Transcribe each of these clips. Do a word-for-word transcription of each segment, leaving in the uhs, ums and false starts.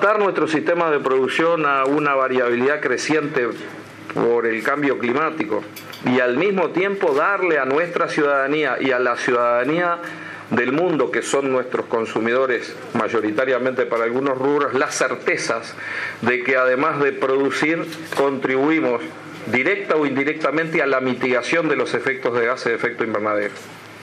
adaptar nuestro sistema de producción a una variabilidad creciente por el cambio climático y al mismo tiempo darle a nuestra ciudadanía y a la ciudadanía del mundo, que son nuestros consumidores mayoritariamente para algunos rubros, las certezas de que además de producir contribuimos directa o indirectamente a la mitigación de los efectos de gases de efecto invernadero.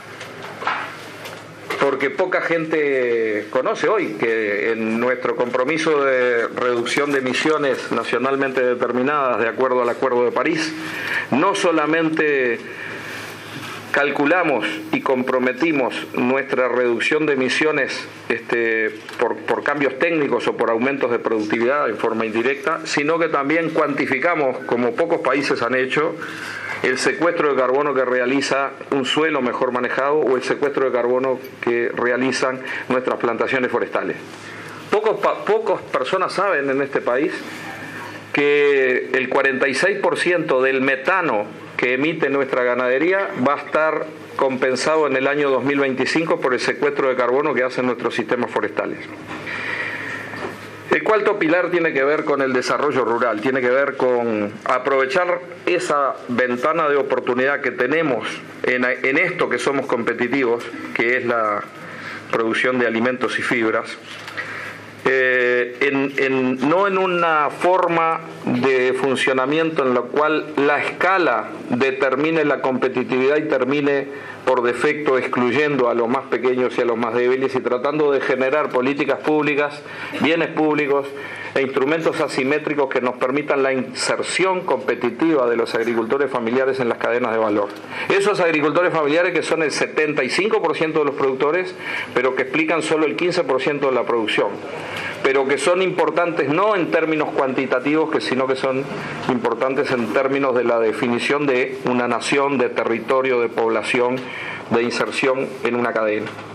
Porque poca gente conoce hoy que en nuestro compromiso de reducción de emisiones nacionalmente determinadas de acuerdo al Acuerdo de París, no solamente calculamos y comprometimos nuestra reducción de emisiones este, por, por cambios técnicos o por aumentos de productividad en forma indirecta, sino que también cuantificamos, como pocos países han hecho, el secuestro de carbono que realiza un suelo mejor manejado o el secuestro de carbono que realizan nuestras plantaciones forestales. Pocos, pocas personas saben en este país que el cuarenta y seis por ciento del metano que emite nuestra ganadería va a estar compensado en el año dos mil veinticinco por el secuestro de carbono que hacen nuestros sistemas forestales. El cuarto pilar tiene que ver con el desarrollo rural, tiene que ver con aprovechar esa ventana de oportunidad que tenemos en, en esto que somos competitivos, que es la producción de alimentos y fibras, eh, en, en, no en una forma de funcionamiento en la cual la escala determine la competitividad y termine por defecto excluyendo a los más pequeños y a los más débiles y tratando de generar políticas públicas, bienes públicos e instrumentos asimétricos que nos permitan la inserción competitiva de los agricultores familiares en las cadenas de valor. Esos agricultores familiares que son el setenta y cinco por ciento de los productores, pero que explican solo el quince por ciento de la producción, pero que son importantes no en términos cuantitativos, sino que son importantes en términos de la definición de una nación, de territorio, de población, de inserción en una cadena.